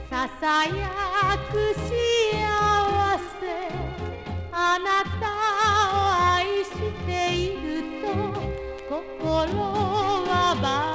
ささやく幸せ、あなたを愛していると心は